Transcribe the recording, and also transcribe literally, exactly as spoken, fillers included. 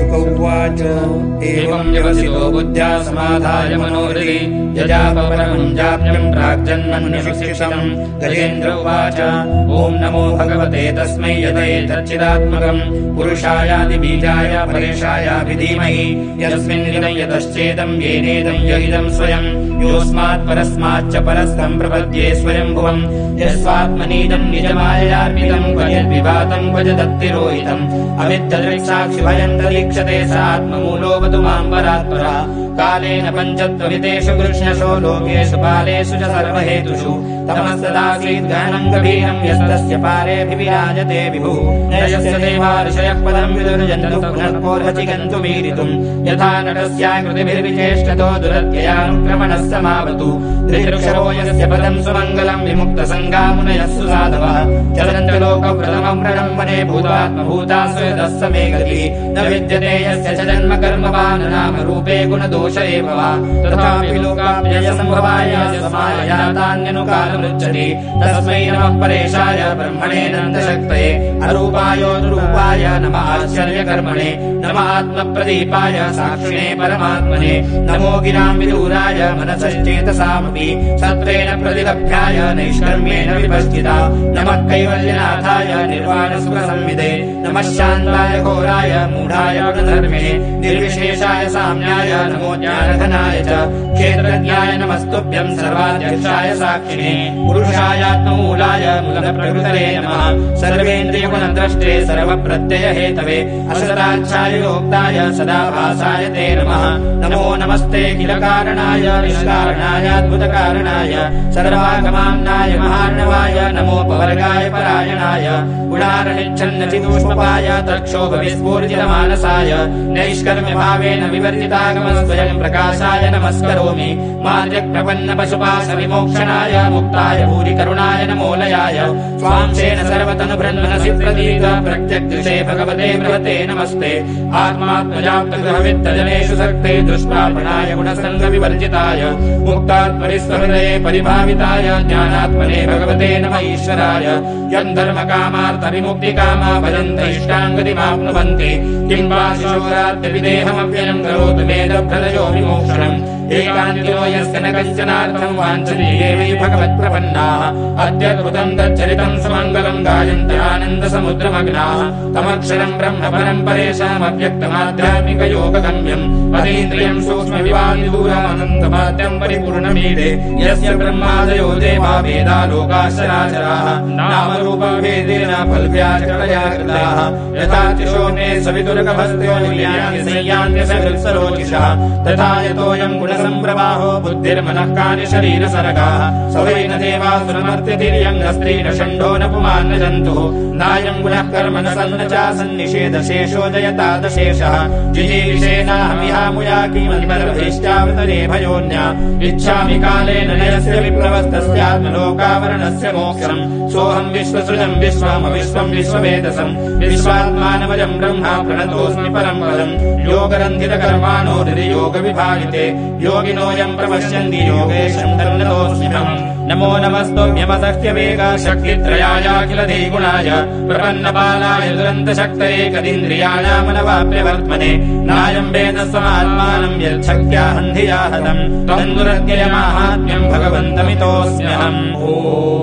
उवाच एवम् व्यवसितो बुद्ध्या समाधाय मनोहृदि यजापरमम् जाप्यम् प्राग्जन्मन्यशिक्षितम् गजेन्द्र उवाच ॐ नमो भगवते तस्मै यदेतच्चिदात्मकम् पुरुषायादिबीजाय परेशायाभिधीमहि यस्मिन्निदम् यतश्चेदम् येनेदम् य इदम् स्वयम् योऽस्मात् परस्माच्च परस्थम् प्रपद्ये स्वयम्भुवम् यस्वात्मनीदम् निजमाययार्पितम् क्वयद्विभातम् क्वच दत्तिरोहितम् अविद्यदृक्साक्षिभयन्तरीक्षते स आत्ममूलोऽवतु माम् परात्परा कालेन पञ्चत्ववितेषु कृष्णशो लोकेषु पालेषु च सर्वहेतुषु तमस्तदासीत् गहनम् गभीरम् यस्तस्य पारेऽभिविराजते विभुः न यस्य देवा ऋषयः पदम् विदुर्जन्तु पुनर्कोर्हसि गन्तुमीरितुम् यथा नटस्याकृतिभिर्विचेष्टतो दुरत्ययानुक्रमणः समावतु धृतृक्षरो यस्य पदम् सुमङ्गलम् विमुक्तसङ्गामुनयः सुसाधवः चलन्तलोकप्रथमम् प्रणम्बने भूतात्मभूतासु यतः समे गतिः न विद्यते यस्य च जन्म कर्मवान् नाम रूपे गुणदोष एव वा तथापि लोकाप्ययसम्भवाय समाययातान्यनुकालमुच्यते तस्मै नमः परेशाय ब्रह्मणे नन्दशक्तये अरूपायोऽनुरूपाय नमः आश्चर्यकर्मणे नमः आत्मप्रदीपाय साक्षिणे परमात्मने नमो गिराम् विदूराय मनसश्चेतसामपि सत्त्वेन प्रतिलभ्याय नैष्कर्म्येण विपश्चिता नमः कैवल्यनाथाय निर्वाणसुखसंविदे नमः शान्ताय घोराय मूढाय गुणधर्मिणे निर्विशेषाय साम्याय नमो ज्ञानघनाय च क्षेत्रज्ञाय नमस्तुभ्यम् सर्वाध्यक्षाय साक्षिणे पुरुषायात्ममूलाय मूलप्रकृतये नमः सर्वेन्द्रियगुणद्रष्टे सर्वप्रत्ययहेतवे असदाच्छाय योक्ताय सदाभासाय ते नमः नमो नमस्ते किलकारणाय निष्कारणाय अद्भुतकारणाय सर्वागमान्नाय महार्णवाय नमोपवर्गाय परायणाय गुणारणिच्छन्नचिदूष्मपाय तक्षोभविस्फूर्जितमानसाय नैष्कर्म्यभावेन विवर्जितागमस्वयम् प्रकाशाय नमस्करोमि मार्गप्रपन्नपशुपाशविमोक्षणाय मुक्ताय भूरिकरुणाय नमोलयाय स्वांशेन सर्वतनुभृन्मनसि प्रतीत प्रत्यग्दृशे भगवते बृहते नमस्ते आत्मात्मजाप्तगृहवित्तजनेषु सक्ते दुष्प्रापणाय गुणसङ्गविवर्जिताय मुक्तात्मरिस्वहृदये परिभाविताय ज्ञानात्मने भगवते नमः ईश्वराय यम् धर्मकामार्थविमुक्तिकामा भजन्त इष्टाङ्गतिमाप्नुवन्ति किम् वा शिशोरात्यभिदेहमव्ययम् करोतु वेदभ्रदयो विमोक्षणम् एकान्तिनो यस्य न कश्चनार्थम् वाञ्छति ये वै भगवत्प्रपन्नाः अत्यद्भुतम् तच्चरितम् सुमङ्गलम् गायन्त आनन्दसमुद्रमग्नाः तमक्षरम् ब्रह्म परम् परेशामव्यक्तमाध्यात्मिकयोगगम्यम् अतीन्द्रियम् सूक्ष्मविवादिदूरमनन्तमाद्यम् परिपूर्णमीडे यस्य ब्रह्मादयो देवा वेदा लोकाश्चराचराः नामरूपभेदेन फलव्याचरणया कृताः यथा तिशोने सवितुरकभस्त्यो निल्यान्यसंयान्यसहृत्सरोचिषः तथा यतोऽयम् गुणसम्प्रवाहो बुद्धिर्मनः कानि शरीरसरगाः स वै न देवासुरमर्त्यतिर्यम् न स्त्री न षण्डो न पुमान् न जन्तुः नायम् गुणः कर्म न सन्न चासन्निषेधशेषो जयतादशेषः जिजीविषेणाहमिहामुयाकीमनिमरभीष्टावतरे भयोन्या इच्छामि कालेन नयस्य विप्लवस्तस्यात्मलोकावरणस्य मोक्षम् सोऽहम् विश्वसृजम् विश्वमविश्वम् विश्ववेदसम् विश्वात्मानमजम् ब्रह्मा प्रणतोऽस्मि परम् पदम् योगरन्धितकर्माणो हृदियोगविभागिते योगिनोऽयम् प्रपश्यन्ति योगेशम् तन्नतोऽस्म्यहम् नमो नमस्तुभ्यमसह्यवेगा शक्तित्रयायाखिल धीगुणाय प्रपन्नबालाय दुरन्तशक्तये कदीन्द्रियाणामनवाप्यवर्त्मने नायम् वेदस्वमात्मानम् यच्छक्त्याहन्धिया हतम् त्वम् दुरत्ययमाहात्म्यम् भगवन्तमितोऽस्म्यहम्।